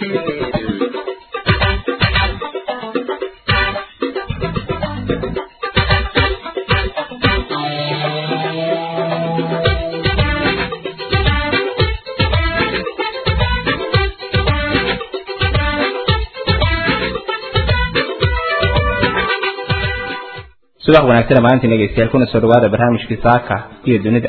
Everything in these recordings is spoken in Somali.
subax wanaagsan maanta nageystayaal kuna soo dhawaada barnaamijka saaka iyo dunida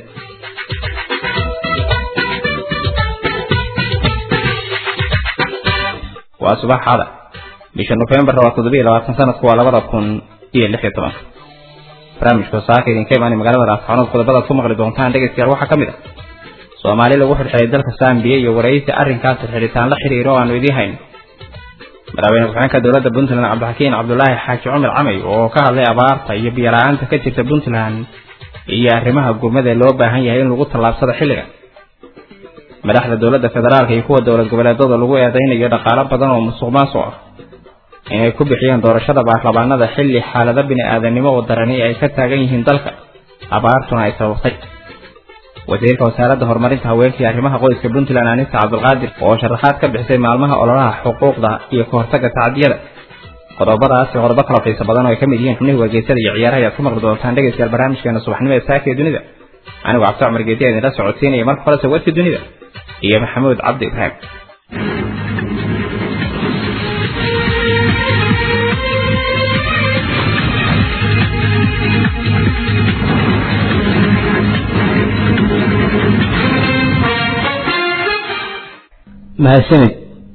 waa subax hada bisha November 27 sanadku waa 2016 barnaamijka saaka idinka imaan magaalada Raascaanood qodobada ku maqli doontaan dhageystayaal waxa kamid ah Soomaaliya lagu xirxiray dalka Zambia iyo waraysi arrinkaas xiritaan la xiriiro aan weydii hayn madaxweyne ku-xigeenka dowladda Puntland Cabdixakiin Cabdullaahi Xaaji Cumar Camay oo ka hadlay abaarta iyo biyo la'aanta ka jirta Puntland iyo arrimaha gurmada loo baahan yahay in lagu tallaabsado xilligan madaxda dowladda federaalka iyo kuwa dowlad goboleedyada lagu eedeynayo dhaqaale badan oo musuqmaasuq ah inay ku bixiyaan doorashada baarlamaanada xilli xaalada bini'aadanimo oo darani ay ka taagan yihiin dalka abaartuna ay sababtay wasiirka wasaaradda horumarinta haweenka iyo arrimaha qoyska Puntland Anisa Cabdulqaadir oo sharaxaad ka bixisay maalmaha ololaha xuquuqda iyo ka hortagga tacadiyada qodobadaas iyo qodobo kala xiiso badan oo ay ka mid yihiin xubnaha wargeysyada iyo ciyaaraha ayaa ku maqli doontaan dhageystayaal barnaamijkeena subaxnimo ee saaka ee dunida anigu Cabdi Cumar Geedi idin la socodsiinaya marka hore warka dunida iyo Maxamuud Cabdi Ibrahim mahadsanid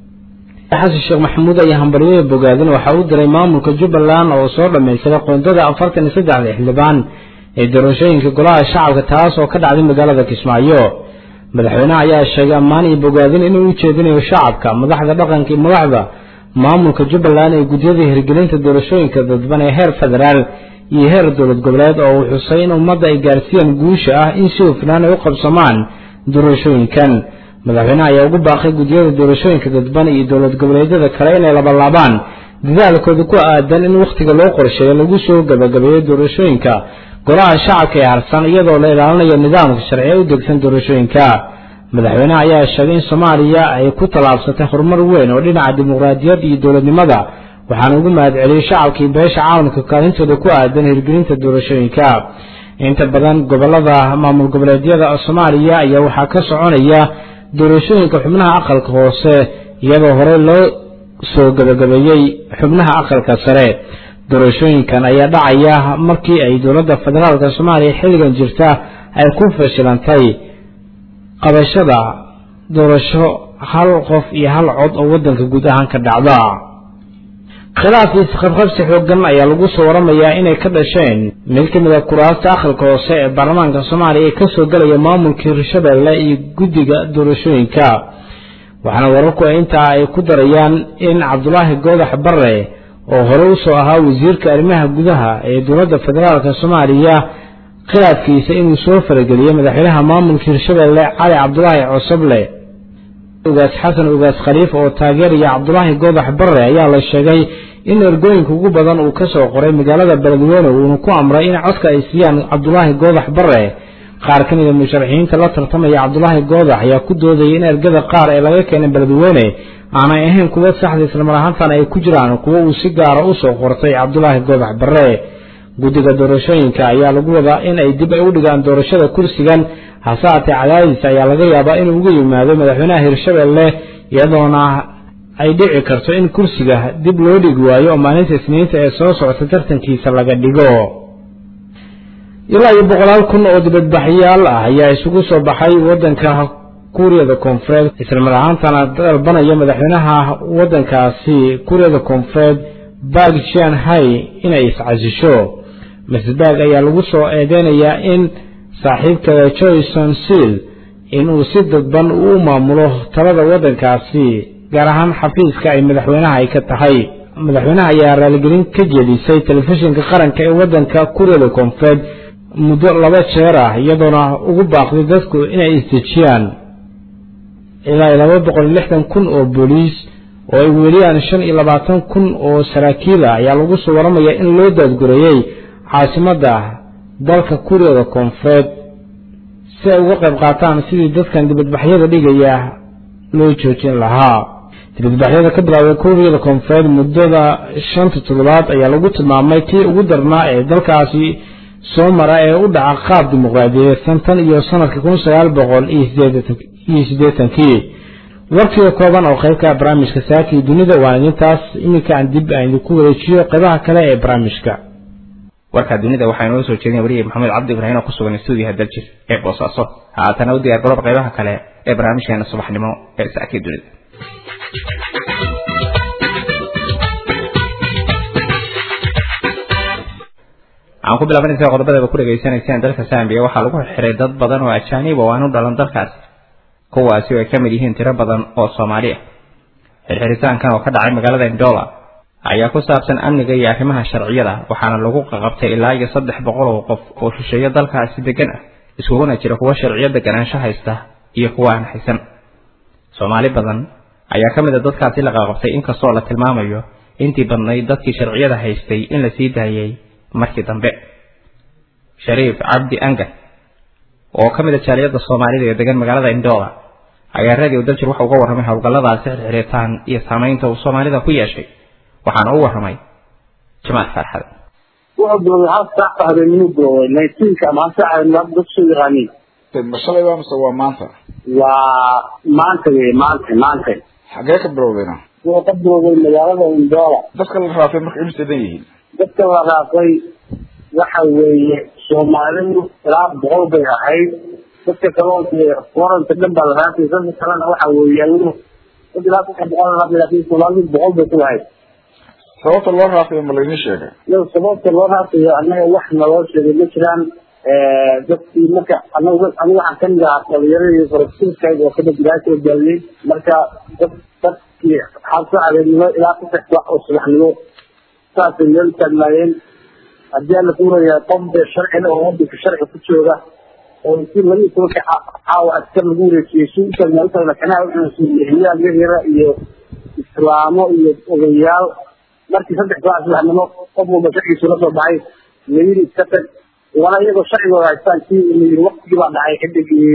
xasan sheekh maxamuud ayaa hambalyeeyay bogaadin waxa uu diray maamulka Jubbaland oo soo dhameeyay qoondada 43 xildhibaan ee doorashooyinka golaha shacabka taas oo ka dhacday magaalada Kismaayo madaxweynaha ayaa sheegay ammaan iyo bogaadin inuu u jeedinayo shacabka madaxda dhaqanka iyo madaxda maamulka Jubbaland ee gudiyada hirgelinta doorashooyinka dadban ee heer federaal iyo heer dowlad goboleed oo uu xusay in ummadda ay gaarsiiyaan guusha ah in si hufnaan ay u qabsamaan doorashooyinkan madaxweynaha ayaa ugu baaqay gudiyada doorashooyinka dadban iyo dowlad goboleedyada kale inay la balaabaan dadaalkooda ku aadan in waqtiga loo qorsheeyo lagu soo gabagabeeyo doorashooyinka golaha shacabka ee harsan iyadoo la ilaalinayo nidaamka sharci u degsan doorashooyinka madaxweynaha ayaa sheegay in Soomaaliya ay ku talaabsatay horumar weyn oo dhinaca dimuqraadiyadda iyo dowladnimada waxaana ugu mahadceliyay shacabka iyo beesha caalamka kaalintooda ku aadan hirgelinta doorashooyinka inta badan gobolada maamul goboleedyada Soomaaliya ayaa waxa ka soconaya doorashooyinka xubnaha aqalka hoose iyadoo hore loo soo gabagabeeyay xubnaha aqalka sare doorashooyinkan ayaa dhacaya markii ay dowladda federaalka Soomaaliya xilligan jirta ay ku fashilantay qabashada doorasho hal qof iyo hal cod oo wadanka guud ahaan ka dhacda khilaaf isqabqabsi xooggan ayaa lagu soo waramayaa inay ka dhasheen mid ka mid ah kuraasta aqalka hoose ee baarlamaanka Soomaaliya ee ka soo galaya maamulka Hirshabelle iyo guddiga doorashooyinka waxaana wararku inta ay ku darayaan in Cabdullaahi Goodax Barre oo hore u soo ahaa wasiirka arrimaha gudaha ee dowladda federaalka Soomaaliya khilaafkiisa inuu soo farageliyay madaxweynaha maamulka Hirshabelle Cali Cabdullaahi Cosoble ugaas Xasan ugaas Khaliif oo taageeraya Cabdullaahi Goodax Barre ayaa la sheegay in ergooyinka ugu badan uu ka soo qoray magaalada Beledweyne uu ku amray in codka ay siiyaan Cabdullaahi Goodax Barre qaar ka mid ah musharaxiinta la tartamaya Cabdullaahi Goodax ayaa ku doodayay in ergada qaar ee laga keenay Beledweyne aanay ahayn kuwa saxda isla mar ahaantan ay ku jiraan kuwa uu si gaar ah u soo qortay Cabdullaahi Goodax Barre guddiga doorashooyinka ayaa lagu wadaa in ay dib u dhigaan doorashada kursigan hasaate cadaadis ayaa laga yaabaa inuu uga yimaado madaxweynaha Hirshabelle iyadoona ay dhici karto in kursiga dib loo dhigi waayo maalinta Isniinta ee soo socota tartankiisa laga dhigo ilaa 100,000 oo dibadbaxyaal ah ayaa isugu soo baxay wadanka Kuuriyada Koonfureed isla mar ahaantaana dalbanaya madaxweynaha wadankaasi Kuuriyada Koonfureed Park Geun-hye inay iscasisho masbaag ayaa lagu soo eedeynayaa in saaxiibka Choi Son-sil inuu si dadban u maamulo talada wadankaasi gaar ahaan xafiiska ay madaxweynaha ay ka tahay madaxweynaha ayaa raaligelin ka jeedisay telefishinka qaranka ee wadanka Kuuriyada Koonfureed muddo 2 jeer ah iyadoona ugu baaqday dadku inay isdejiyaan ilaa 260,000 oo booliis oo ay weliyaan 25,000 oo saraakiil ah ayaa lagu soo waramayaa in loo daadgureeyay caasimadda dalka Kuuriyada Koonfureed si ay uga qayb qaataan sidii dadkan dibadbaxyada dhigaya loo joojin lahaa dibadbaxyada ka bilaabay Kuuriyada Koonfureed muddada 5 toddobaad ayaa lagu tilmaamay tii ugu darnaa ee dalkaasi soo mara ee u dhaca qaab dimuqraadiyeed tan iyo sanadka 1988 waqtiga kooban oo qaybka barnaamijka saaki dunida waa intaas iminka aan dib aynu ku wareejiyo qaybaha kale ee barnaamijka warka dunida waxaynu soo jeedinay wariye Maxamed Cabdi Ibrahim oo ku sugan stuudiyaha Daljir ee Boosaaso haatan u diyaar garoob qaybaha kale ee barnaamijkeena subaxnimo ee saaki dunida aan ku bilaabanaysaa qodobada ku dhageysanaysaan dalka Zambia waxaa lagu xiray dad badan oo ajaanib oo aan u dhalan dalkaas kuwaasi oo ay kamid yihiin tiro badan oo Soomaali ah xirxiritaankan oo ka dhacay magaalada Ndola ayaa ku saabsan amniga iyo arrimaha sharciyada waxaana lagu qabtay ilaa 300 oo qof oo shisheeye dalkaasi degan ah isuguna jira kuwa sharciyada deganaansho haysta iyo kuwa aan haysan Soomaali badan ayaa kamid ah dadkaasi la qabtay inkastoo la tilmaamayo intii badnayd dadkii sharciyada haystay in la sii daayay markii dambe Shariif Cabdi Anga oo kamid ah jaaliyada Soomaalida ee degan magaalada Ndola ayaa radio Daljir waxa uu ka warramay hawlgalladaasi xirxiritaan iyo saameynta uu Soomaalida ku yeeshay waxaana uu warramay Jamaal Farxad wuxuu hasta habeenimo 19 kama saacad dadku yaqaaniin mashallah waa maanta xagee ka bilowdayna waa ka bilowday magaalada Ndola dadka la raafay markay imtixaan yihiin dadka la raafay waxa weeye Soomaalidu ilaa boqol bay ahayd dadka kale waranta dhanba la raafay dadka kalena waxa weeye ayuu ilaa ka boqol laakiin Soomaalidu boqol bay ku ahayd sababta loo raafay ma la idin sheegay sababta loo raafay anaga wax naloo sheegay ma jiraan dadkii marka anaga waxaan ka mid ahaa dhalinyarada farasiiskayga oo ka badbaadiyay galay marka dadkii xalka adeegyo ilaa ka sax oo subaxnimo saasay yeel taagnaayeen haddii la fuurayo qofka sharciga oo waddanka sharciga ku jooga oo intii lagu soo caawa askar lagu wareejiyay suuqa meesha kana wuxuu siiyay iyo islaamo iyo odayaal markii saddex saac subaxnimo qof walba sharcigiisa la soo baxay leeyri iska tag wala iyagoo sharcigooda haystaan si waqtigii baa dhacay xidigii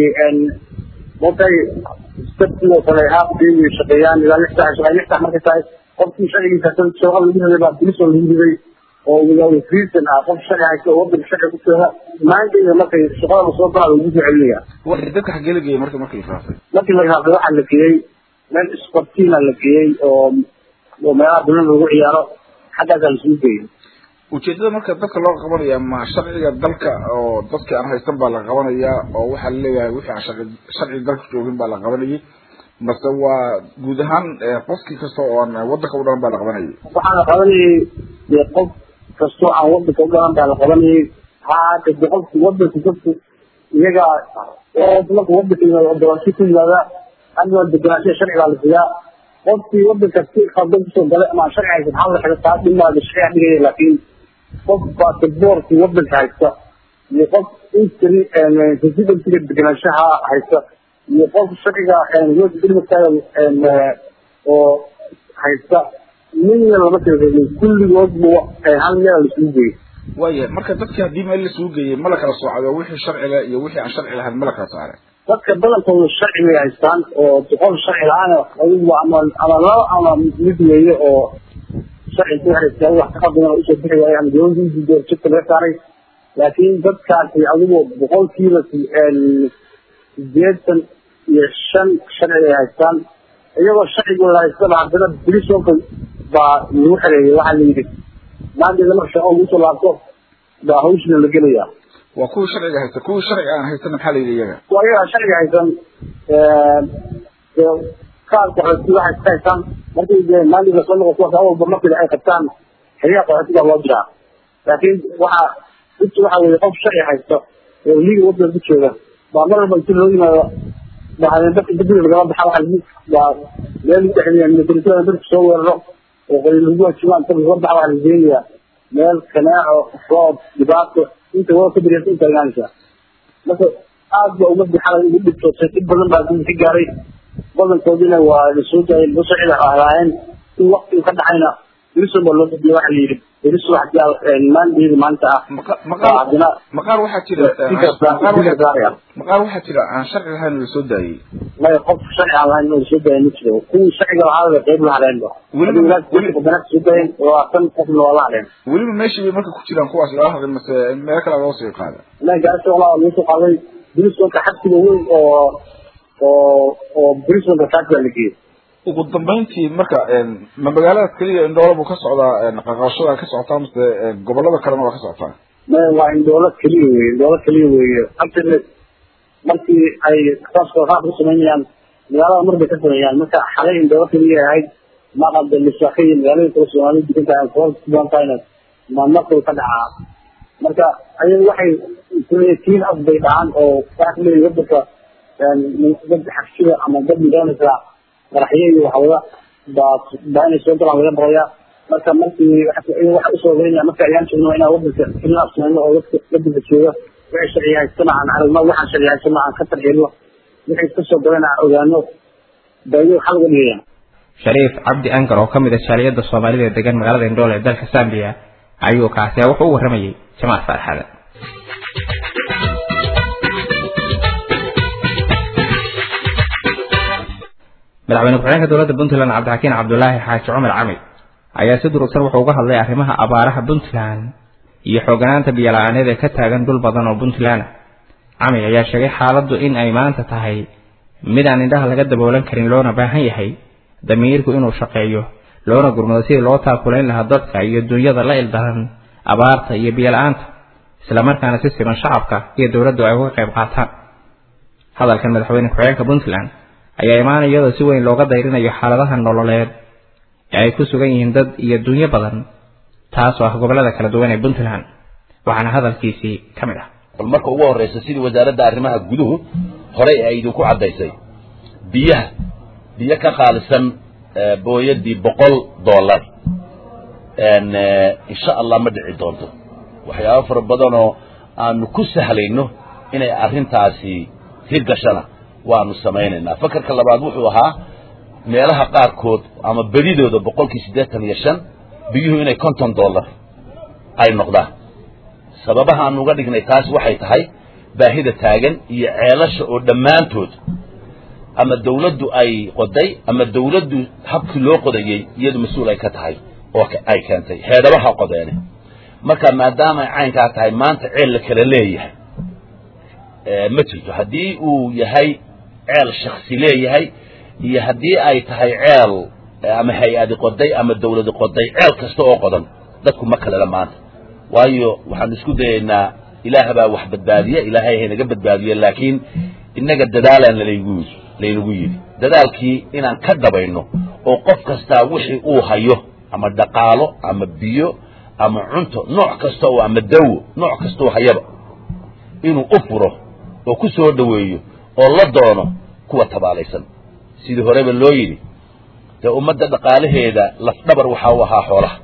mootay stepkii kale haafkii shaqeeyaan ilaa 6 saac markay tahay qofkii sharcigiisa soo lagu helay baa bilisoo lagu helay oo uu fiisan ah qof sharci haysto oo waddanka sharci ku jooga maanta markay shaqada soo baxdo ugu celinayaa waxa dadka xageelay markii raafay markii la raafay waxa la kiyay meel sportina la kiyay oo meelaha badan lagu ciyaaro xagga la soo geeyay ujeedada marka dadka loo qabanayo ma sharciga dalka oo dadka aan haysan baa la qabanaya oo waxa la leeyahay wixii sharci dalka joogin baa la qabanayay basta waa guud ahaan qofkii kasta oo aan waddanka u dhalan baa la qabanayay waxaan la qabanayay qof kasta aan waddanka u dhalan baa la qabanayay haada qofkii waddanka dadku iyaga oo dadka waddanka doonsi ku yimaada hadda deganaansho sharciga la fiyaa qofkii waddanka si qaldan soo galay ama sharciga hal la xirtaa dhimaada sharciga dhigay laakiin qof baasaboorkii waddanka haysta iyo qof intri residency deganaanshaha haysta iyo qof sharciga oo haysta min laba tirada kulligood hal meel la isugu geeyay waaye marka dadka hadii meel la isugu geeyay ma la kala soocado wixii sharciga iyo wixii aan sharci lahayn ma la kala saaray dadka badankooda sharciga haystaan oo boqol sharci la'aan ama mid weeye oo sharci ku haysta wax ka qaban oo soo bixi waayaan dowladda jidka laga saaray laakiin dadkaasi adigu boqolkiiba 80 iyo 5 sharci haystaan iyagoo sharcigooda haystaan haddana bilisooka baa lagu xireeyay waxa la yidhi maanta lama shaqo ugu soo laabto baa hawshan la gelayaa waa kuwa sharciga haysta kuwa sharciga aan haysan maxaa la yidhi iyaga waa iyaga sharciga haysan qaarka waxay haystaan markii maanta la soo noqoto waxa walba markii ay qabtaan xiriyaha qaxootiga loo diraa laakiin waxa weeye qof sharci haysto oo liiga waddanka ku jooga baa mar walba intii loo yimaado waxaa dadka dibida lagala baxa waa meel dhexdeeda militariga dadka soo weeraro oo qoylagu wajimaan inta laga baxa waxaa la geenayaa meel kanaaco roob dhibaato inta waa ka diriyay inta ilaanaysa marka aad ba ummadii xalay ugu dhibtootay dib badan baa ku gaaray badankoodina waa la soo daayay sharciga ahaayeen in waqti ka dhacayna lisoo loo diiday waxa la yidhi بلسه واحد ما ندير ما أنت مقار واحد كده مقار واحد كده عن شرع هاي السود ده ما يقف شرع على إنه السود ده نشره كل شرع هذا غير على إنه ولكن بنات السود ده وأصلا قبل والله عليه ولما ماشي بمركب كتير عن قوة الآخر الملك العواصي قاعدة لا جالس والله يوسف عليه بلسه كحد له وبلسه كفاك اللي كده ugu dambeyntii marka ma magaalada kaliya in dowladdu ka socda qaqashada ka socota mise gobolada kale waa ka socota ma waa in dowlad kaliya weeye abtile markii ay taasoo qaab u sameeyaan magaalada marba ka sameeyaan marka xalay in dowlad kaliya ahay ma qadda lisaqay magaalada kale Soomaaliya diganta ay ku doontaayna ma markuu ka dhacaa marka ay waxay kuleeyihiin afday dhacaan oo wax leeyahay dadka dad xabsiga ama dad midoonaysa madaxyada waxawada baan soo galaan laga baraya marka markii waxa u soo weynaa marka ayaan joogno inaa waddanka in afsano oo dadka jooga wixii sharciyahay sanaan aragno waxaan sharciyahay sanaan ka tarjeelo wixii ka soo galana ogaano bayo xal uga dhigayaan shariif cabdi ankar oo kamid ah shaaliyada Soomaalida ee degan magaalada Indhoole ee dalka Zambia ayuu kaasi wuxuu u waramayay Jamaal Farxada madaxweyne ku-xigeenka dowladda Puntland Cabdixakiin Cabdullaahi Xaaji Cumar Camid ayaa si durugsan wuxuu uga hadlay arrimaha abaaraha Puntland iyo xooganaanta biyo la'aaneed ee ka taagan dhul badan oo Puntland ah. Camid ayaa sheegay xaaladdu in ay maanta tahay mid aan indhaha laga daboolan karin loona baahan yahay damiirku inuu shaqeeyo loona gurmado sidii loo taakulayn lahaa dadka iyo dunyada la ildaran abaarta iyo biyo la'aanta isla markaana si siman shacabka iyo dowladdu ay uga qayb qaataan. hadalkan madaxweyne ku-xigeenka Puntland ayaa imaanaya iyadoo si weyn looga dayrinayo xaaladaha nololeed ee ay ku sugan yihiin dad iyo dunyo badan taas oo ah gobolada kala duwan ee Puntland waxaana hadalkiisii ka mid ah marka ugu horeysa sidii wasaaradda arrimaha guduhu horey ay idinku cadaysay biyo ka qaalisan booyadii $100 insha Allah ma dhici doonto waxyaabo fara badan oo aanu ku sahlayno inay arrintaasi hirgashana waanu sameeynaa fakarka labaad wuxuu ahaa meelaha qaarkood ama badidooda 85 biyuhu inay $50 ay noqdaan sababaha aan uga dhignay taas waxay tahay baahida taagan iyo ceelasha oo dhamaantood ama dawladdu ay qoday ama dawladdu habkii loo qodayay iyadu mas'uul ay ka tahay oo ay keentay heedabaha qodeene marka maadaama ay caynka tahay maanta ceel la kala leeyahay ma jirto haddii uu yahay ceel shakhsi leeyahay iyo haddii ay tahay ceel ama hay-adi qoday ama dawlad qoday ceel kasta oo qodan dadku ma kala maanta waayo waxaan isku dayaynaa ilaah baa wax badbaadiya ilaahay hay naga badbaadiya laakiin inaga dadaalan laynagu yiri dadaalkii inaan ka dabayno oo qof kasta wixii uu hayo ama dhaqaalo ama biyo ama cunto nooc kasta oo ama dawo nooc kasta oo hayaba inuu u furo oo ku soo dhaweeyo oo la doono kuwa tabaalaysan sidii horeba loo yiri ta ummadda dhaqaalaheeda laf dhabar waxa uu ahaa xoolaha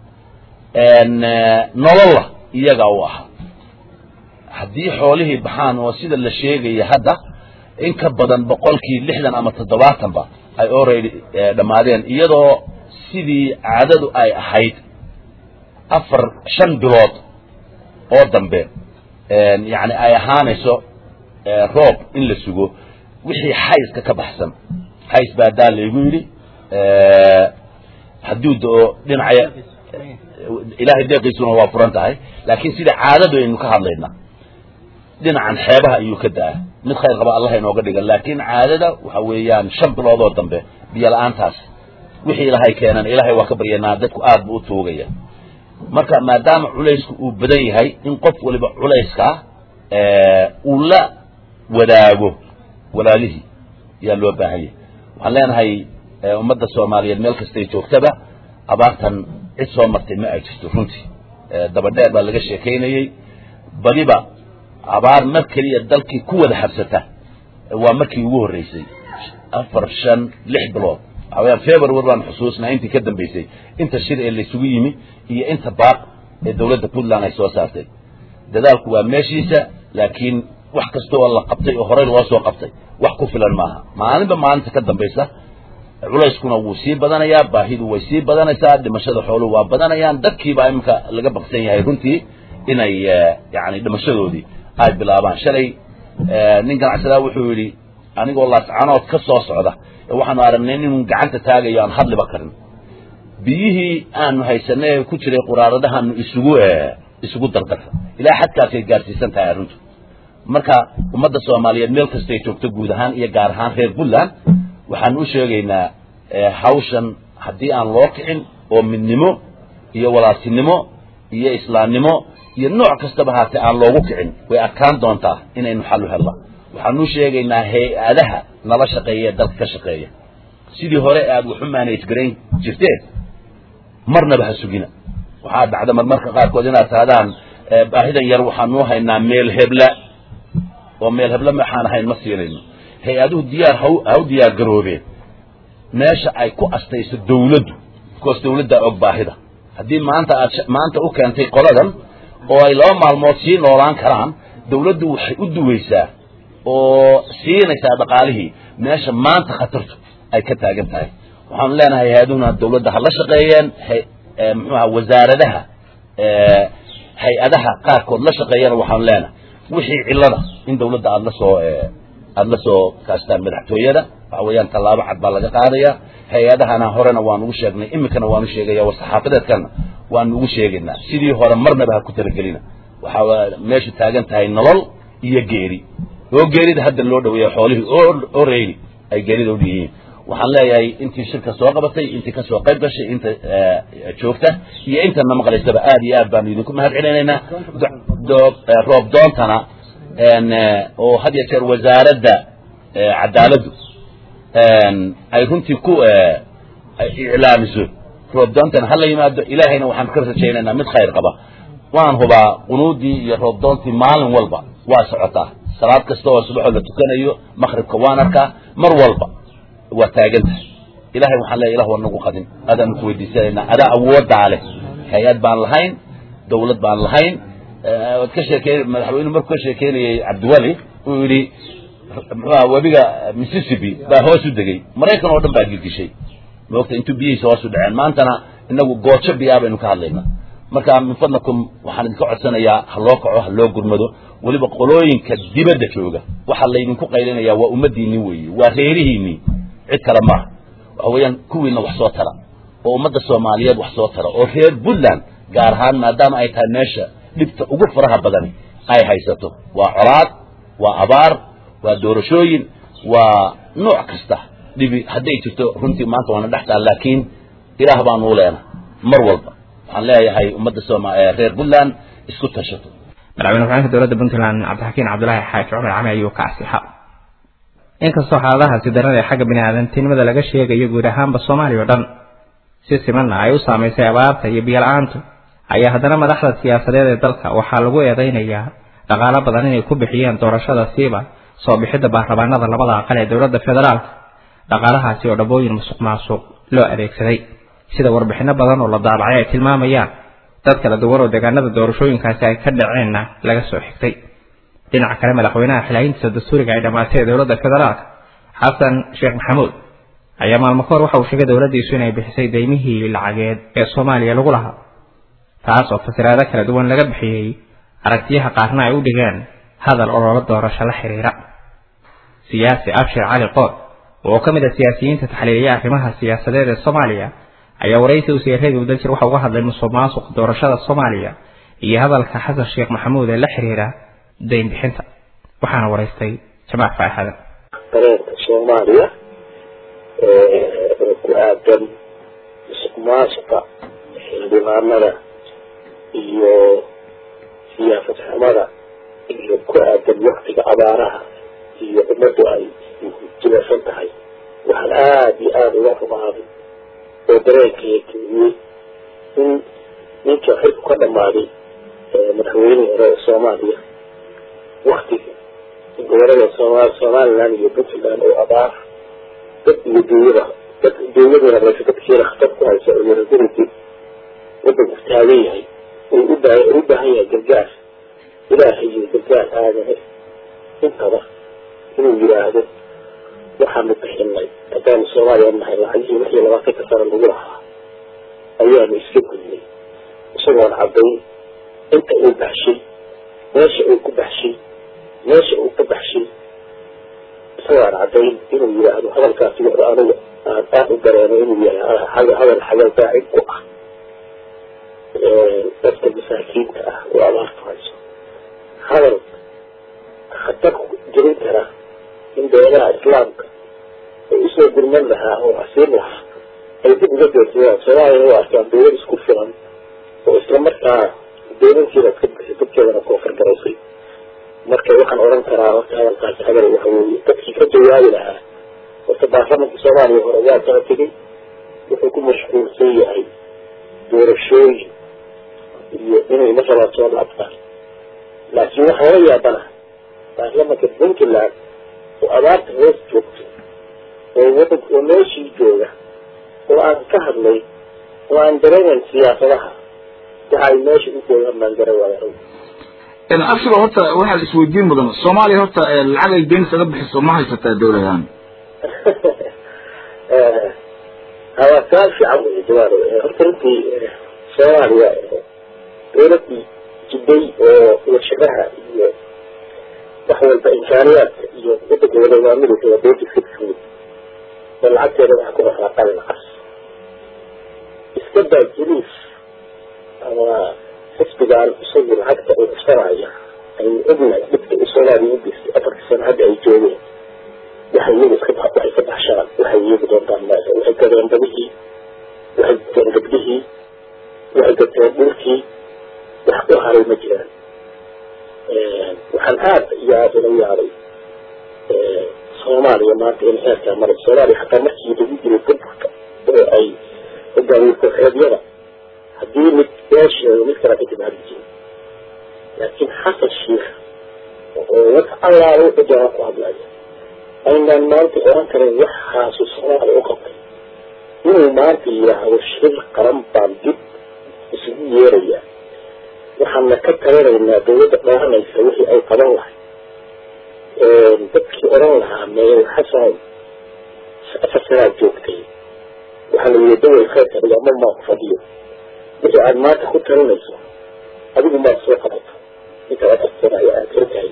nolol iyaga u ahaa haddii xoolihii baxaan oo sida la sheegay hadda in ka badan 60 ama 70 ba ay already dhamaadeen iyadoo sidii caadadu ay ahayd 4-5 bilood oo dambe yani ay ahaanayso roob in la sugo wixii xayska ka baxsan xays baa daal lagu yiri hadduu doo dhinacaya ilaahay deeqiisuna waa furan tahay laakiin sida caadadu aynu ka hadlaynaa dhinacan xeebaha ayuu ka daa mid khayr qaba Allah inooga dhiga laakiin caadada waxa weeyaan 5 bilood oo dambe biyo la'aantaas wixii ilaahay keenan ilaahay waa ka baryanaa dadku aad buu u toogaya marka maadaama culaysku uu badan yahay in qof waliba culayska uu la wadaago walaalihi yaa loo baahan yahay waxaan leenahay ummadda Soomaaliyeed meel kasta ay joogtaba abaartan cid soo martay ma ay jirto runtii daba dheer baa laga sheekeynayay badiba abaar mar kaliya dalkii ku wada habsata waa markii ugu horeysay 4-5-6 bilood awaan February waan xusuusnaa intii ka dambeysay inta shir ee la isugu yimi iyo inta baaq ee dawladda Puntland ay soo saartay dadaalku waa meeshiisa laakiin wax kasta oo la qabtay oo hore loo soo qabtay wax ku filan maaha maalinba maalinta ka dambeysa culayskuna wuu sii badanayaa baahidu way sii badanaysaa dhimashada xooluhu waa badanayaan dadkiibaa iminka laga baqsan yahay runtii inay yani dhimashadoodii ay bilaabaan shalay nin ganacsadaa wuxuu yidhi anigoo laascanood ka soo socda waxaanu aragnay inuu gacanta taagayo aan hadliba karin biyihii aanu haysanay ku jiray quraaradahaanu isugu dardarta ilaa xadkaasay gaarsiisan tahay arrintu marka ummadda soomaaliyeed meel kastay joogto guud ahaan iyo gaar ahaan reer puntland waxaan u sheegaynaa hawshan haddii aan loo kicin oo midnimo iyo walaaltinimo iyo islaamnimo iyo nooc kastaba haatee aan loogu kicin way adkaan doontaa inaynu xal u helno waxaan u sheegaynaa hay-adaha nala shaqeeya ee dalka ka shaqeeya sidii hore aad wax u manage garayn jirteen marnaba ha sugina waxaa dhacda marmarka qaarkood inaad tahdaan baahidan yar waxaanu haynaa meel hebla oo meel hebla maxaan ahayn ma siinayno hay-aduhu diyaar ha u diyaar garoobeen meesha ay ku astayso dawladdu because dawladdaa og baahida haddii maanta u keentay qoladan oo ay 2 maalmood sii noolaan karaan dawladdu waxay u duwaysaa oo siinaysaa dhaqaalihii meesha maanta khatartu ay ka taagan tahay waxaan leenahay hay-aduhuna dawladda ha la shaqeeyeen muxuuha wasaaradaha hay-adaha qaarkood la shaqeeyana waxaan leenahay wixii cillada in dawladda aada la soo kaastaan madaxtooyada waxa weeyaan tallaabo cad baa laga qaadaya hay-adahana horena waan ugu sheegnay iminkana waanu sheegaya war-saxaafadeedkana waanu ugu sheegaynaa sidii hore marnaba ha ku talagelina waxaa meeshu taagan tahay nolol iyo geeri oo geerida hadda loo dhaweeya xoolihii oo reeyni ay geerida u dhiyihiin waxaan leeyahay intii shirka soo qabatay intii ka soo qayb gashay inta joogta iyo intana maqlaysaba aad iyo aad baanu idinku mahad celinaynaa roob doontana oo had iyo jeer wasaaradda cadaaladdu ay runtii ku iclaamiso roob doontana hala yimaado ilaahayna waxaan ka rajaynaynaa mid khayr qaba waan hubaa qunuudii iyo roob doontii maalin walba waa socotaa salaad kasta oo subaxoo la tukanayo maqribka waan arkaa mar walba waa taagan tahay ilaahay waxaan leeyahay ilah waa nagu qadin adaanu ku weydiisanaynaa adaa awooddaa leh hay-ad baan lahayn dawlad baan lahayn waad ka sheekey madaxweynuhu markuu ka sheekeynayay cabdiwali uu yidhi muxuuha webiga mississippi baa hoos u degay maraykan oo dhan baa gilgishay maogta intuu biyihiisa hoos u dhaceen maantana inagu goojo biyaa baynu ka hadlaynaa marka min fadlakum waxaan idinka codsanayaa ha loo kaco ha loo gurmado weliba qolooyinka dibadda jooga waxaa laydinku qaylinayaa waa ummaddiinni weeye waa reerihiinnii cid kale maaha waxa weeyaan kuwiina wax soo tara oo ummadda soomaaliyeed wax soo tara oo reer puntland gaar ahaan maadaama ay tahay meesha dhibta ugu faraha badani ay haysato waa colaad waa abaar waa doorashooyin waa nooc kasta dhibi hadday jirto runtii maanta waana dhextaa laakiin ilaah baanu u leena mar walba waxaan leeyahay ummadda reer puntland isku tashato madaxweyne ku-xigeenka dowladda puntland cabdixakiin cabdulaahi xaaji cumar cami ayuu ka asixa inkastoo xaaladahaasi darada ee xagga bini-aadantinimada laga sheegayo guud ahaanba soomaaliya oo dhan si simanna ay u saamaysay abaarta iyo biyo-la-aantu ayaa haddana madaxda siyaasadeed ee dalka waxaa lagu eedaynayaa dhaqaalo badan inay ku bixiyeen doorashada siiba soo bixidda baarlamaanada labada aqal ee dowladda federaalka dhaqaalahaasi oo dhabooyin musuq maasuq loo adeegsaday sida warbixino badan oo la daabacay ay tilmaamayaan dad kala duwan oo deegaanada doorashooyinkaasi ay ka dhaceenna laga soo xigtay dhinaca kale madaxweynaha xilaahintiisa dastuuriga ay dhammaatay ee dowladda federaalka xasan sheekh maxamuud ayaa maalmo ka hor waxa uu sheegay dowladdiisu inay bixisay deymihii lacageed ee soomaaliya lagu lahaa taas oo fasiraado kala duwan laga bixiyey aragtiyaha qaarna ay u dhigeen hadal ololo doorasho la xiriira siyaasi abshir cali qood oo ka mid ah siyaasiyiinta taxliiliya arrimaha siyaasadeed ee soomaaliya ayaa waraysi uu siiyay radio daljir waxa uga hadlay musuqmaasuqa doorashada soomaaliya iyo hadalka xasan sheekh maxamuud ee la xiriira deyn bixinta waxaana waraystay jamac faaxadan dareenka soomaaliya ku aadan musuqmaasuqa xildhibaanada iyo siyaasad xumada iyo ku aadan waktiga abaaraha iyo ummaddu ay jilaysan tahay waxaan aada iyo aada uga rumaaday oo dareenkaya keliyey in ninka xilku ka dhammaaday madaxweynihii hore ee soomaaliya waktiga gobolada somaliland iyo puntland oo abaar dad iyo dowladuna raysa dadkeena khatar ku haysa oo yaraguridii waddanku taagan yahay uu u baahan yahay gargaar ilaahay iyo gargaar aadane intaba inuu yidhaahdo waxaanu bixinay haddaanu soomaaliya nahay lacagihii wixii 20 sano lagu lahaa ayaanu iska gudnay isagoon caddayn inta uu baxshay meesha uu ku baxshay meesha uu ka baxshay isagoon caddayn inuu yidhaahdo hadalkaasi wuxuu aniga aan u dareemo inuu yahay hadal xagal daacid ku ah dadka masaakiinta ah oo abaarta hayso hadal khatar jirin kara in dowladaha islaamka ay usoo gurman lahaa oo asiir lahaa ay dib uga deersadaan soomaaliya u arkaan dowlad isku filan oo isla markaa dowladkeeda iska bixisay dadkeedana koofar garaysay marka waxaan odhan karaa horta hadalkaasi hadal waxa weeye dadkii ka jawaabi lahaa horta baarlamanka soomaaliya hore waa kala tegey wuxuu ku mashquulsan yahay doorashooyin iyo inay masalan soo laabtaan laakiin waxaa la yaabana baarlamanka puntland oo abaarta hoos joogto oo wadanka oo meeshii jooga oo aan ka hadlay oo aan dareeman siyaasadaha waxa ay meesha u joogaan baan garawaayo afshiga horta waxaa isweydiin mudan soomaaliya horta lacag ay deyn isaga bixiso ma haysataa dowladahan هذا كان في عمل جواره أرترتي سوالي دولتي جدي وشبهها تحول بإمكانيات يبدأ ولا يعملوا في بيتي في الحدود والعكس هذا يحكم على قال العصر استبدأ الجلوس أو حسب قال أصول العكس أو الشرعية أي أبنى بدأ السولاري يبدأ أفرق السنة هذا أي جوين وحييجي خطها وحيفتح شغل وحييجي دون طعمات وحيكذا ينبغيه وحيكذا ينبغيه وحيكذا ينبغيه وحقوها على المجال وحنقات يا أبنى علي صومالي ما تنهاك عمر الصومالي حتى نحكي يدويجي للطبق أي قدامي الكوحيد يرى هديه متباش ومذكرة في هذه لكن حصل الشيخ وفع الله روح جواب قبل أين المالك أنكر يحها سوسنا على أقطع من المالك يحها والشيء قرم بالجد يسوي يريا وحنا كتير إن دولة قرآن يسوي أي قرار بكي أرانها ما يحصل أفسر جوكتي وحنا يدور الخير بالعمل ما فضيه إذا ما تأخذ ترنيسه أبي ما تسوي قطع إذا أفسر يا أكرتها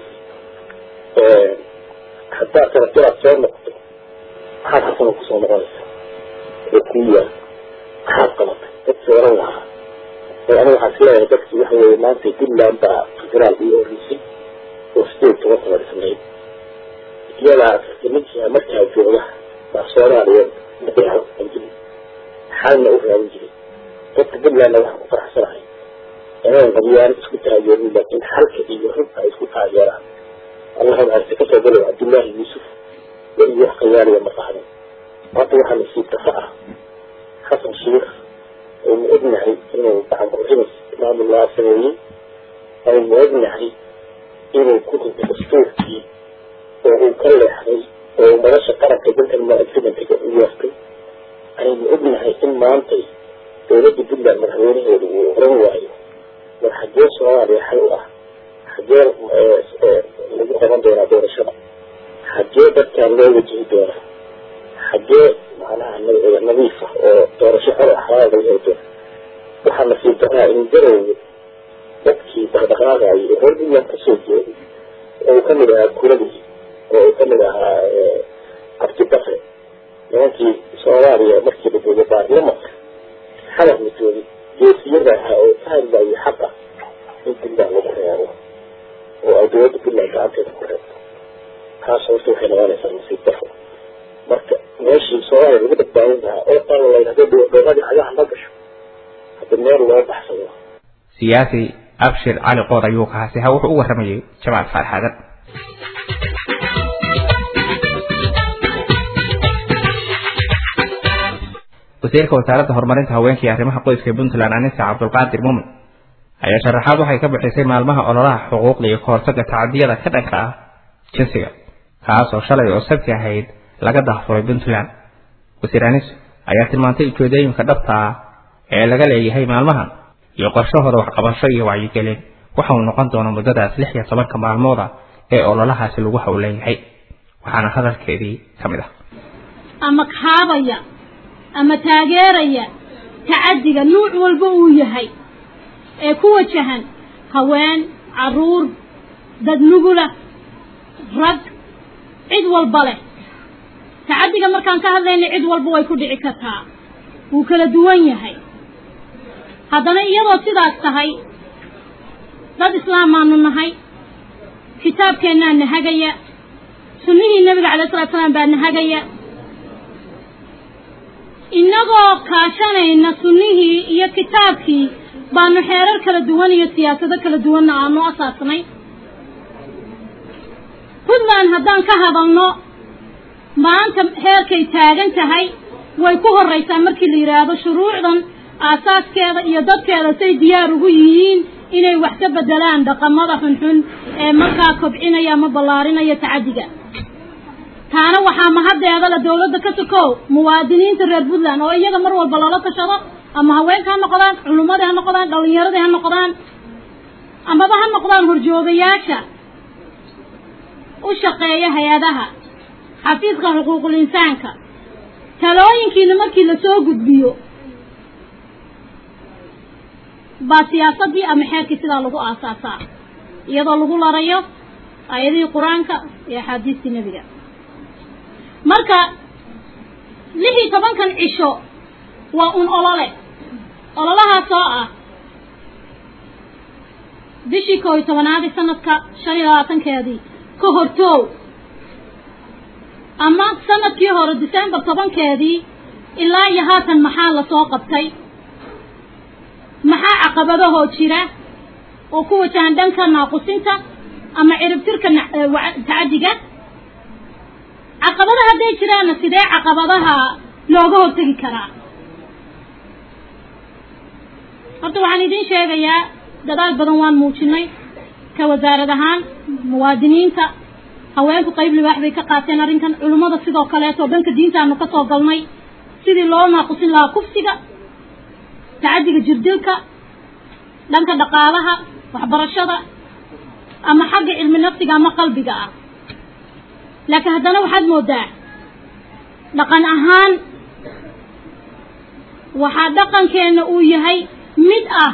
حتى ترى صار نقطة هذا حصل قصة مرة وكية حاقلت تتصور لها وأنا حسيت بس يحوي ما في كل لامبا فكرة بيوريسي وستيت توصل لسنين يلا تمشي مركها جوله بصورة اليوم نبيعها أنجلي حالنا أخرى أنجلي تقبل لنا واحد فرح صراحي أنا غبيان اسكتها اليوم لكن حركة يحبها اسكتها اليوم اللهم أرسك سيدنا عبد الله يوسف وإيه خيالي ومطاحنا وطوحا نسيب تفاعة حسن الشيخ ومن ابنعي إنه بعد رجمس إمام الله السنوي أو من ابنعي إنه كنت بأسطورتي ومكلحني ومناشا قرأت بنت المؤثمة تجأويافتي أي من ابنعي إما أنتي تولد بالله من هواني ورواي والحجية سوالي حلوة حجية lagu qaban doonaa doorashada xagee dadkaan loo wajihi doonaa xagee macnaha nadiif ah oo doorasho xor ah xalaal laga heli doona waxaa nasiib daraa in garowga dadkii dhaqdhaqaaqayay ee hordiyan ka soo jeeday oo uu ka mid ahaa kuladii oo uu ka mid ahaa cabdi bakre nimankii soomaaliya markii la joogay baarlamanka xalaf la joogay geesiyada ahaa oo ka hadlayay xaqa in dillah lagu reebo oo ay dowladda puntland gacanteeda ku reebto taas horta waxay noqonaysaa nasiib dafo marka meeshii soomaaliya lagu badbaadin lahaa oo qalalay haddii dowladii cagaha la gasho hadda meel loo baxsado siyaasi abshir cali qood ayuu kaasi ha wuxuu u waramayay jamaal farxadan wasiirka wasaaradda horumarinta haweenka iyo arrimaha qoyska ee puntland anisa cabdulqaadir muumin ayaa sharaxaad waxay ka bixisay maalmaha ololaha xuquuqda iyo kahortagga tacadiyada ka dhanka ah jinsiga kaas oo shalay oo sabti ahayd laga daahfuray puntland wasiir anis ayaa tilmaantay ujeedooyinka dhabta ah ee laga leeyahay maalmahan iyo qorshahooda waxqabasho iyo wacyigelin waxa uu noqon doona muddadaas 16 maalmooda ee ololahaasi lagu hawleeyahay waxaana hadalkeedii ka mid ah ama kaabaya ama taageeraya tacadiga nuuc walba uu yahay ee ku wajahan haween caruur dad nugula rag cid walba leh tacadiga markaan ka hadlayna cid walba way ku dhici kartaa wuu kala duwan yahay haddana iyadoo sidaas tahay dad islaamaanu nahay kitaabkeennaa nahagaya sunnihii nabiga calayhi salaatu salaam baa nahagaya inagoo kaashanayna sunnihii iyo kitaabkii baanu xeerar kala duwan iyo siyaasado kala duwanna aanu asaasnay puntland haddaan ka hadalno maanta heerkay taagan tahay way ku horraysaa markii la yidhaahdo shuruucdan aasaaskeeda iyo dadkeeda say diyaar ugu yihiin inay wax ka bedelaan dhaqamada xunxun ee markaa kobcinaya ama ballaarinaya tacadiga taana waxaa mahaddeeda la dawladda ka sokow muwaadiniinta reer puntland oo iyaga mar walba lala tashado ama haweenka ha noqdaan culumadii ha noqdaan dhallinyaradii ha noqdaan amaba ha noqdaan horjoogayaasha u shaqeeya hay-adaha xafiiska xuquuqul insaanka talooyinkiina markii la soo gudbiyo baa siyaasadii ama xeerkii sidaa lagu aasaasaa iyadoo lagu larayo aayadihii qur-aanka iyo axaadiistii nebiga marka 16 cisho waa un ololahaas oo ah bishii 11 sanadka 25keedii ka hortoow ama sanadkii hore December 10keedii ilaa iyo haatan maxaa la soo qabtay maxaa caqabadaha jira oo ku wajahan dhanka naaqusinta ama ciribtirka tacadiga caqabadaha haday jiraan sidee caqabadaha looga hortagi karaa horta waxaan idin sheegayaa dadaal badan waan muujinay ka wasaarad ahaan muwaadiniinta haweenku qayb libaax bay ka qaateen arrinkan culimada sidoo kale oo dhanka diinta aanu ka soo galnay sidii loo naaqusin lahaa kufsiga tacadiga jirdilka dhanka dhaqaalaha waxbarashada ama xagga cilmi nafsiga ama qalbiga ah laakiin haddana waxaad moodaa dhaqan ahaan waxaa dhaqankeena uu yahay mid ah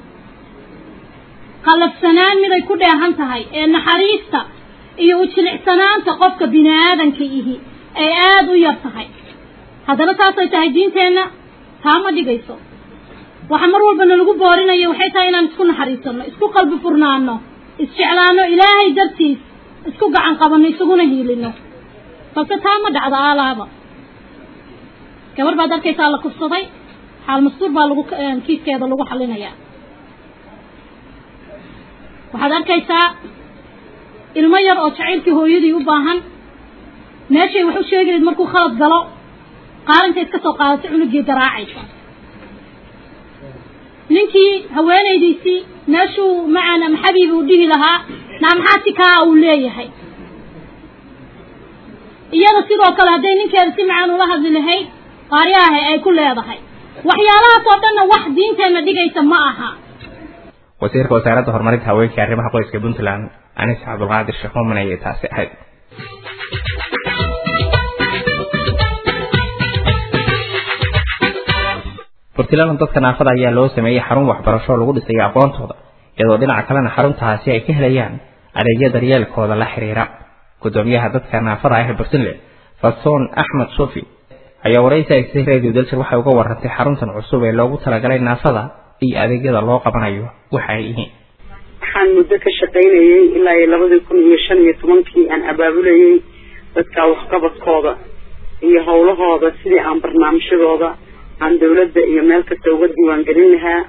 qalafsanaan miday ku dheehan tahay ee naxariista iyo u jilicsanaanta qofka bini'aadanka ihi ay aad u yar tahay haddana taasay tahay diinteenna taa ma dhigayso waxa mar walbana lagu boorinayo waxay tahay inaan isku naxariisano isku qalbi furnaano isjeclaano ilaahay dartiis isku gacan qabano isuguna hiilino balse taa ma dhacdo aalaaba gabar baad arkaysaa la kufsaday xaal mastuur baa lagu kiiskeeda lagu xalinayaa waxaad arkaysaa ilmo yar oo jacaylkii hooyadii u baahan meeshay wax u sheegayd markuu khalad galo qaarinta iska soo qaadatay cunugii garaacaysa ninkii haweenaydiisii meeshuu macaan ama xabiib uu dhihi lahaa naamxaati kaa uu leeyahay iyada sidoo kale hadday ninkeeda si macaan ula hadli lahayd qaaryaha ay ku leedahay waxyaalahaas oo dhanna wax diinteena dhigaysa ma aha wasiirka wasaaradda horumarinta haweenka arrimaha qoyska Puntland Anis Abdulqaadir Sheekh Muumin ayay taasi ahayd Puntland dadka naafada ayaa loo sameeyay xarun waxbarasho lagu dhisay aqoontooda iyadoo dhinaca kalena xaruntaasi ay ka helayaan adeegyada daryeelkooda la xiriira gudoomiyaha dadka naafada ah ee Puntland Fason Ahmed Sofi ayaa waraysiga radio dalka waxa uga warantay xaruntan cusub ee loogu talagalay naafada iyo adeegyada loo qabanayo waxa ay yihiin waxaan muddo ka shaqaynayay ilaa 2015 aan abaabulayay dadka waxqabadkooda iyo hawlahooda sidii aan barnaamijyadooda aan dawladda iyo meel kasta uga diiwaan gelin lahaa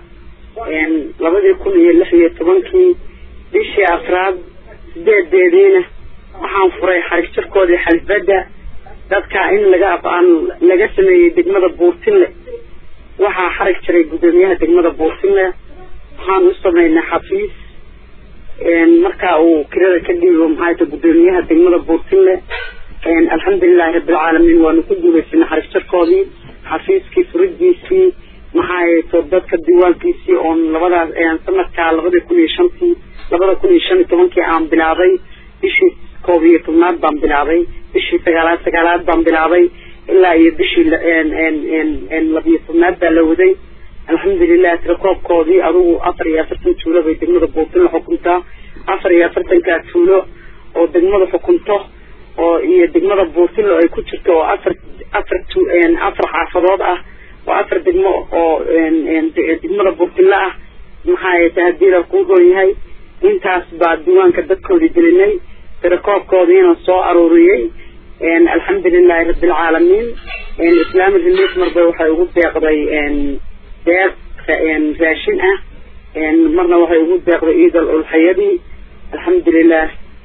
2016 bishii afraad sideedeediina waxaan furay xarig jirkoodii xalbada dadka in laga sameeyay degmada Buurtile waxaa xarig jiray gudoomiyaha degmada Buurtile waxaan u sameynay xafiis marka uu kirada ka dhigo maxay gudoomiyaha degmada Buurtile alxamdulillah rabbil caalamiin waanu ku guuleysnay xarig jirkoodii xafiiskii furidiisii maxay dadka diiwaankiisii oo labadaas sanadka 2015 aan bilaabay bishii 1 كوبية تمنات بامبلابي بشي سجالات بامبلابي إلا يبشي إن لبي تمنات بلودي الحمد لله تركوب كودي أرو أفريا فرتن تولو بيدمر بوتن حكمته أفريا فرتن كاتولو أو دمر حكمته أو يدمر بوتن أو يكتشته أفر حافظات وأفر دمر أو دمر بوتن لا محاية تهدير الكوكو هاي intaas baa diiwaanka dadkoodii gelinay tirakoobkoodiina soo aruuriyay alxamdulilaahi rabbil caalamiin islaam relief marba waxay ugu deeqday deeq raashin ah marna waxay ugu deeqday ciidal ulxayadii alxamdulilah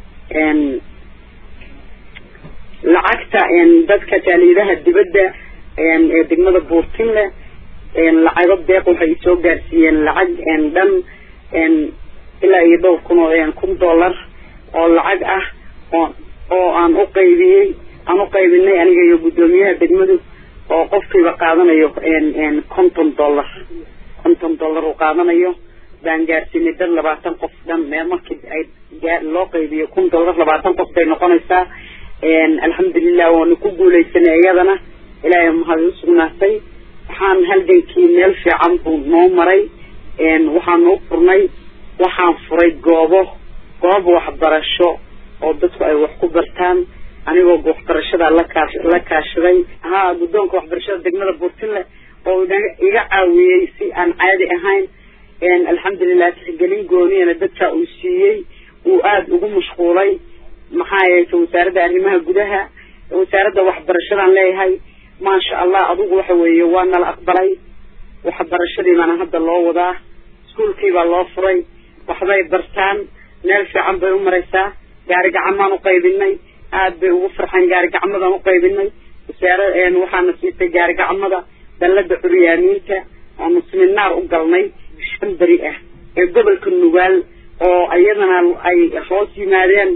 lacagta dadka taaliidaha dibadda ee degmada buurtinle lacago deeq waxay soo gaarsiiyeen lacag dhan إلا يدور كم دولار أو العجقة أو أن أقيبيه أنا أقيبني أنا جاي بدمية دجمده أو قفتي بقاعدنا إن كنتم دولار وقاعدنا بان جالسين ندر لبعضن قفدان ما ممكن جاء لاقيبيه كم دولار لبعضن قفدان نقنيسا الحمد لله ونكوب لي سنة أيضنا إلى يوم هذا سنة سي حان هل جنكي نلفي عنه نومري وحان نوفرني waxaan furay goobo waxbarasho oo dadku ay wax ku bartaan anigoo waxbarashada la kaashaday guddoonka waxbarashada degmada Buurtinle oo iga caawiyay si aan caadi ahayn alxamdulillah tixgelin gooniyana dadka uu siiyay uu aad ugu mashquulay maxaa yeelay wasaaradda arrimaha gudaha wasaaradda waxbarashada leeyahay ma sha Allah adigu waxa weeye waa nala aqbalay waxbarashadii maana hadda loo wadaa iskuulkii baa loo furay waxbay bartaan meel fiican bay u maraysaa gaari gacamaan u qaybinay aad bay ugu farxan gaari gacamadan u qaybinay wasaaradda waxaana siisay gaari gacamada dalada curyaamiinta oo musliminaar u galnay shan bari ah ee gobolka Nugaal oo ayadana ay hoos yimaadeen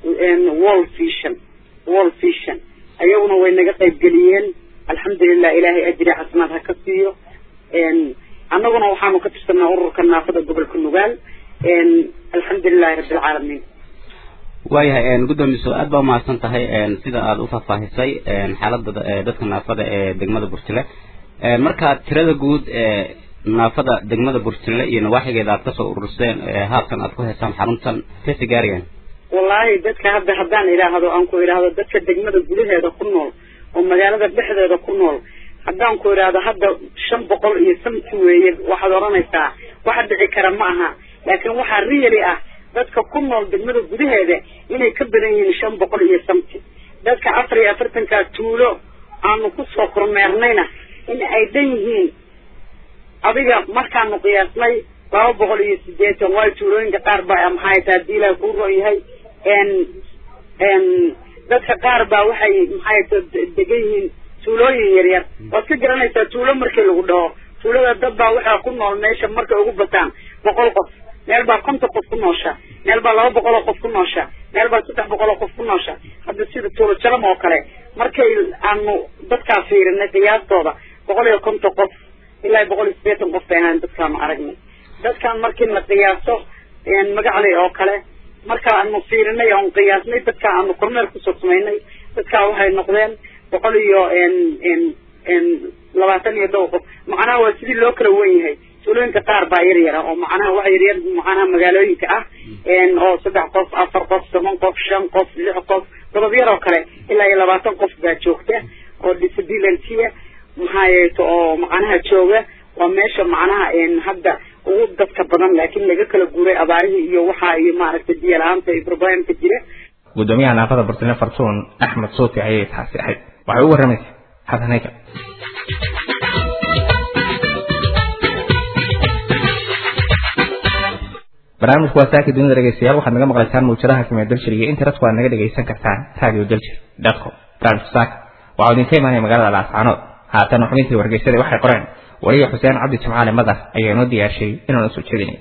wall vision ayaguna way naga qayb galiyeen alxamdulillah ilaahay ajri xasanaad ha ka siiyo annaguna waxaanu ka tirsanaa ururka naafada gobolka Nugaal الحمد لله رب العالمين waayahay gudoomiso aad baa mahadsan tahay sida aad u faahfaahisay xaaladda dadka naafada ee degmada Buurtinle marka tirada guud ee naafada degmada Buurtinle iyo nawaaxigeeda aad ka soo ururseen haatan aad ku heesaan xaruntan Tessigarian wallahi dadka hadda haddaan ilaahdo aan ku ilaahdo dadka degmada gudaheeda ku nool oo magaalada dhexdeeda ku nool haddaan ku ilaahdo hadda 500 iyo samti weeye waxaad oranaysaa waxa dhici kara ma aha laakiin waxa really ah dadka ku nool degmada gudaheeda inay ka badan yihiin 500 iyo samti dadka 44 ka tuulo aanu ku soo kormeernayna in ay dhan yihiin adiga markaan qiyaasnay 280 way tuulooyinka qaar baa maxay tahay diila ku rooyahay dadka qaar baa waxay maxay degan yihiin tuulooyin yar yar waad ka garanaysaa tuulo markii lagu dhaho tuulada dad baa waxa ku nool meesha markay ugu bataan 100 qof meel baa 50 qof ku noosha meel baa 200 qof ku noosha meel baa 300 qof ku noosha hadda sida tuulo jaram oo kale markay aanu dadka fiirinay qiyaastooda 150 qof ilaa 180 qof baan dadkaan aragnay dadkaan markii la qiyaaso magaclay oo kale marka aanu fiirinay oo qiyaasnay dadka aanu kormeer ku soo sameynay dadka waxay noqdeen 122 qof macnaha waa sidii loo kala weyn yahay tuulooyinka qaar baa yar yar oo macnaha wax yar yar macnaha magaalooyinka ah oo 3 qof 4 qof 7 qof 5 qof 6 qof dad yar oo kale ilaa 20 qof baa joogta oo disability maxaa yeeto oo macnaha jooga waa meesha macnaha hadda ugu dadka badan laakiin laga kala guuray abaarihii iyo waxa ay maaragtay diyaalaanta iyo problemka jira gudoomiyaha naafada Buurtinle Fartuun Axmed Sooti ayay taasixay waxay u waramaysay hadanayka barnaamijku waa saaki dunida dhageystayaal waxaad naga maqlaysaan muujadaha kamid dalshiriga internet waa naga dhageysan kartaan radio.com barnaamijku saaki waxaa idinka imaanaya magaalada Laascaanood haatan xubintii wargeysyada waxay qoreen wariye Xuseen Cabdi Jimcaale Madar ayaa noo diyaarshay inuu soo jeedinayo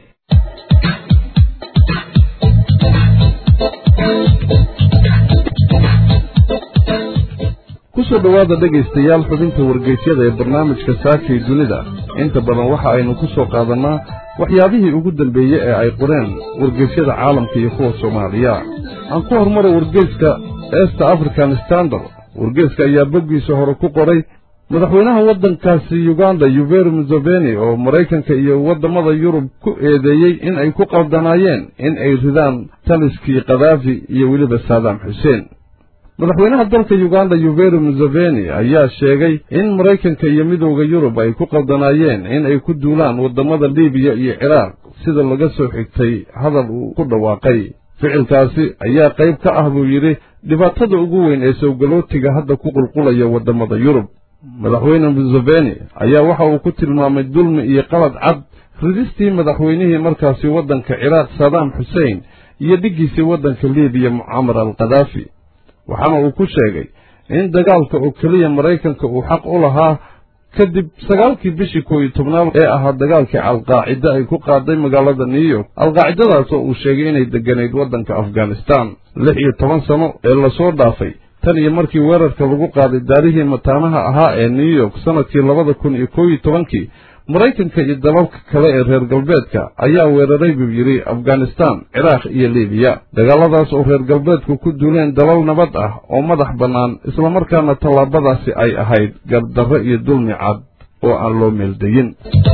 soo dhawaada dhegaystayaal xubinta wargeysyada ee barnaamijka saaka ee dunida inta badan waxa aynu ku soo qaadanaa waxyaabihii ugu dambeeyey ee ay qoreen wargeysyada caalamka iyo kuwa Soomaaliya aan ku hormaray wargeyska East African Standard wargeyska ayaa boggiisa hore ku qoray madaxweynaha waddankaasi Uganda Yoweri Museveni oo Mareykanka iyo wadamada Yurub ku eedeeyay in ay ku qaldanaayeen in ay ridaan taliskii Gaddafi iyo weliba Saddam Hussein madaxweynaha dalka Uganda Yoweri Museveni ayaa sheegay in Mareykanka iyo midowga Yurub ay ku qaldanaayeen in ay ku duulaan wadamada Liibiya iyo Ciraaq sida laga soo xigtay hadal uu ku dhawaaqay ficilkaasi ayaa qayb ka ah buu yiri dhibaatada ugu weyn ee soo galootiga hadda ku qulqulaya wadamada Yurub madaxweyne Museveni ayaa waxa uu ku tilmaamay dulmi iyo qalad cad ridistii madaxweynihii markaasi waddanka Ciraaq Saddam Hussein iyo dhigiisii waddanka Liibiya Muammar al-Gaddafi waxaana uu ku sheegay in dagaalka oo kaliya Mareykanka uu xaq u lahaa kadib 9kii bishii 11 ee ahaa dagaalkii al-Qaacida ay ku qaaday magaalada New York al-Qaacidadaas oo uu sheegay inay deganeyd waddanka Afghanistan 16 sano ee la soo dhaafay tan iyo markii weerarka lagu qaaday daarihii mataanaha ahaa ee New York sanadkii 2011 Mareykanka iyo dalalka kale ee reer galbeedka ayaa weeraray buu yiri Afghanistan, Ciraaq iyo Liibiya dagaaladaas oo reer galbeedku ku duuleen dalal nabad ah oo madax bannaan isla markaana tallaabadaasi ay ahayd gardarro iyo dulmi cad oo aan loo meeldayin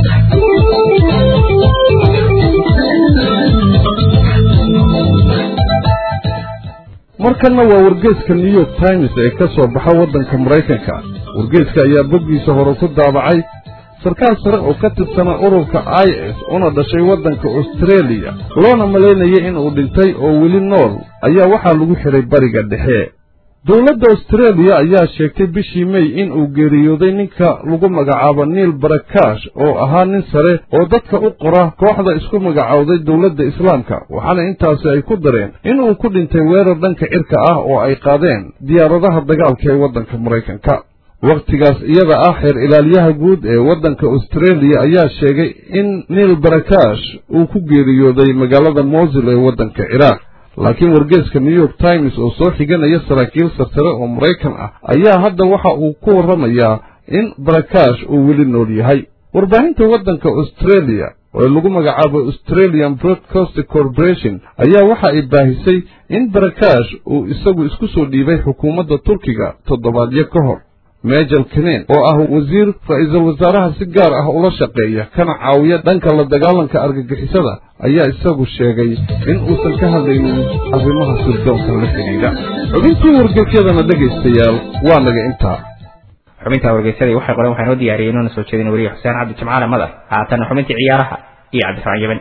markana waa wargeyska New York Times ee ka soo baxa waddanka Mareykanka wargeyska ayaa boggiisa hore ku daabacay sarkaal sare oo ka tirsan ururka IS una dhashay waddanka Australia loona maleynayay in uu dhintay oo weli nool ayaa waxa lagu xiray bariga dhexe dawladda Australia ayaa sheegtay bishii May in uu geeriyooday ninka lagu magacaabo Neil Barakash oo ahaa nin sare oo dadka u qora kooxda isku magacawday dawladda Islaamka waxaana intaasi ay ku dareen in uu ku dhintay weerar dhanka cirka ah oo ay qaadeen diyaaradaha dagaalka ee waddanka Mareykanka waqtigaas iyada ah xeer ilaaliyaha guud ee waddanka Australia ayaa sheegay in Neil Barakash uu ku geeriyooday magaalada Mosul ee waddanka Ciraaq laakiin wargeyska New York Times oo soo xiganaya saraakiil sare oo Mareykan ah ayaa hadda waxa uu ku waramayaa in Barakash uu weli nool yahay warbaahinta waddanka Australia oo lagu magacaabo Australian Broadcasting Corporation ayaa waxa ay baahisay in Barakash uu isagu isku soo dhiibay xukuumadda Turkiga toddobaadyo ka hor Major Kinen oo ah wasiir ra'iisul wasaaraha si gaar ah ula shaqeeya kana caawiya dhanka la dagaalanka argagixisada ayaa isagu sheegay in uusan ka hadlaynin arrimaha sirdoonka la xiriira xubintii wargeysyadana dhegaystayaal waa naga intaa xubinta wargeysyada waxay qoran waxaan u diyaariyay inuu soo jeedin wariye Xuseen Cabdi Jimcaale Madar haatan xubintii ciyaaraha iyo Cabdi Yaban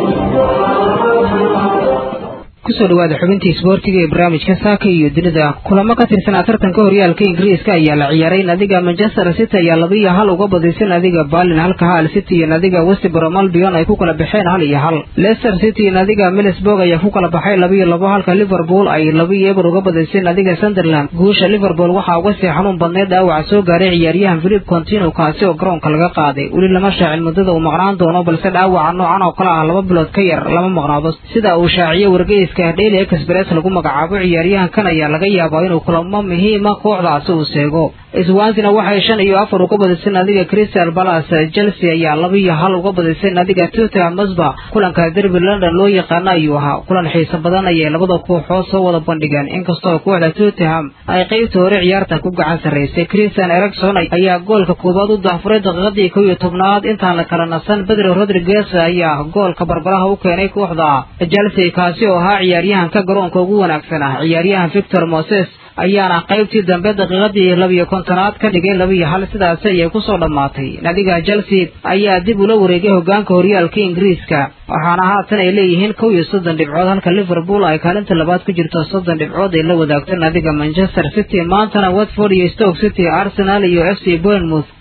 kusoo dhawaada xubintii isboortiga ee barnaamijka saaka iyo dunida kulamo ka tirsan tartanka horyaalka Ingiriiska ayaa la ciyaaray nadiga Manchester City ayaa 2-1 uga badisay nadiga Burnley halka Hull City iyo nadiga West Brom Albion ay ku kala baxeen 1-1 Leicester City iyo nadiga Middlesbrough ayaa ku kala baxay 2-2 halka Liverpool ay 2-0 uga badisay nadiga Sunderland guusha Liverpool waxa uga sii xanuun badneed dhaawac soo gaaray ciyaaryahan Philippe Coutinho kaasi oo garoonka laga qaaday weli lama shaacin muddada uu maqnaan doono balse dhaawaca noocan oo kale ah 2 bilood ka yar lama maqnaado sida uu shaaciyay wargeyska Daily Express lagu magacaabo ciyaaryahankan ayaa laga yaabaa inuu kulamo muhiim ah kooxdaasi uu seego Swansea waxay 5-4 uga badisay nadiga Crystal Palace Chelsea ayaa 2-1 uga badisay nadiga Tottenham Hotspur kulanka derby London loo yaqaan ayuu ahaa kulan xiiso badan ayay labada kooxood soo wada bandhigeen inkastoo kooxda Tottenham ay qaybta hore ciyaarta ku gacan sareysay Christian Eriksen ayaa goolka koobaad u daafuray daqiiqadii 11 intaan la kala nasan Pedro Rodriguez ayaa goolka barbaraha u keenay kooxda Chelsea kaasi oo ahaa ciyaaryahanka garoonka ugu wanaagsan ah ciyaaryahan Victor Moses ayaana qaybtii dambe daqiiqadii 12 ka dhigay 2-1 sidaas ay ku soo dhamaatay nadiga Chelsea ayaa dib ula wareegay hogaanka horyaalka Ingiriiska waxaana haatan ay leeyihiin 30 dhibcood halka Liverpool ay kaalinta labaad ku jirto 30 dhibcood ay la wadaagto nadiga Manchester City maantana Watford iyo Stoke City Arsenal iyo FC Bournemouth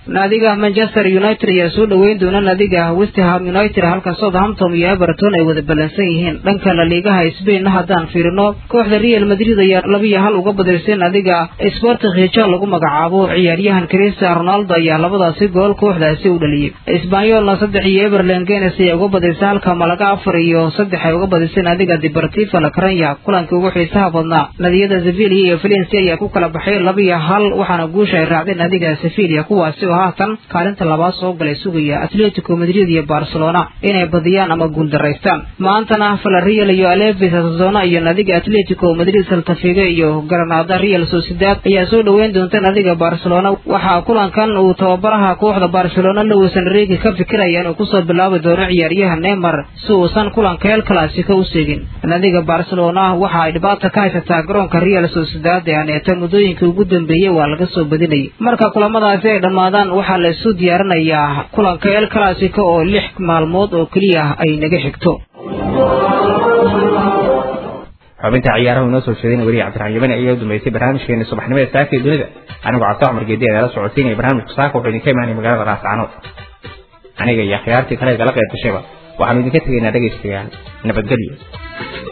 naadiga Manchester United ayaa soo dhaweyn doona naadiga West Ham United halka Southampton iyo Everton ay wada balansan yihiin dhanka La Liga Spain hadaan fiirino kooxda Real Madrid ayaa 2-1 uga badisay naadiga Sporting Gijón lagu magacaabo ciyaaryahan Cristiano Ronaldo ayaa labadaasi gool kooxdaasi u dhaliyay Espanyol 3-0 Leganes ayaa uga badisay halka Malaga 4-3 ay uga badisay naadiga Deportivo La Coruña kulanka ugu xiisaha badnaa naadiyada Sevilla iyo Valencia ayaa ku kala baxay 2-1 waxaana guusha ay raacday naadiga Sevilla kuwaasi haatan kaalinta labaad soo galay sugaya Atletico Madrid iyo Barcelona inay badiyaan ama guul dareystaan maantana Villarreal iyo Alaves Osasuna iyo naadiga Atletico Madrid Celta Vigo iyo Granada Real Sociedad ayaa soo dhaweyn doonta naadiga Barcelona waxa kulankan uu tababaraha kooxda Barcelona Luis Enrique ka fikiraya inuu ku soo bilaabi doono ciyaaryahan Neymar si uusan kulanka El Clasico u seegin naadiga Barcelona waxa ay dhibaato ka haysataa garoonka Real Sociedad ee mudooyinkii ugu dambeeyay waa laga soo badinay marka kulamadaasi ay dhamaadaan waxaa la isu diyaarinayaa kulanka El Clasico oo 6 maalmood oo kaliya ay naga xigto xubinta ciyaaraha inoo soo sheeday wariye Cabdiraxmaan Yabani ayaa dumeysay barnaamijkeena subaxnimada saaka ee dunida anigu Cabdi Cumar Geedi ayaa la socodsiinay barnaamijka saaka wuxuu idinka imaanay magaalada Raascaanood aniga iyo khiyaartii kale ee gala qayb gashay waxaanu idinka tegaynaa dhageystayaal nabadgelyo